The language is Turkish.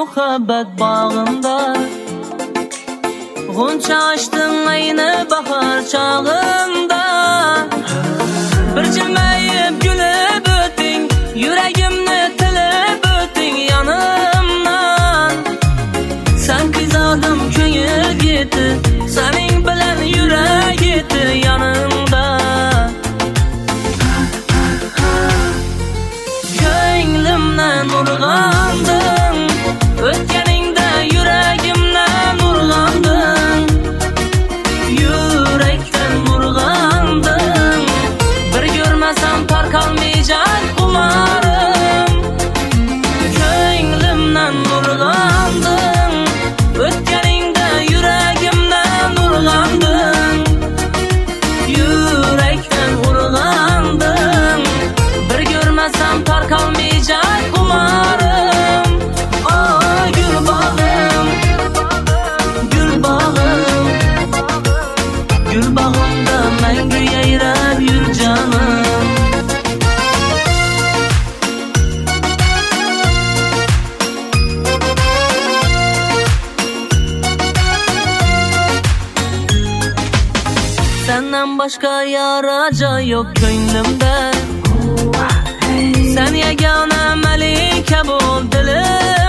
muhabbet bağında. Gonca açtın aynı bahar çağında. Bir jilmayib gülüp ötding, yüreğimni tilib ötding yanımdan. Sen kıyzadım ko'ngil yeti, sening bilan yurag yeti yanımda. Ko'nglimdan urg'anding, o'tganingda yuragimdan urg'anding. Yurakdan urg'anding, bir ko'rmasam tarqalmayjak xumarim. Ko'nglimdan urg'anding, o'tganingda yuragimdan urg'anding. Yurakdan urg'anding, bir ko'rmasam tarqalmayjak xumarim. Oh gul bog'im, gul bog'im, gul bog'imda mangu yayrab yur jonim. Senden başka yaraca yok ko'nglimda. Sen yagona malika bo'l dilim.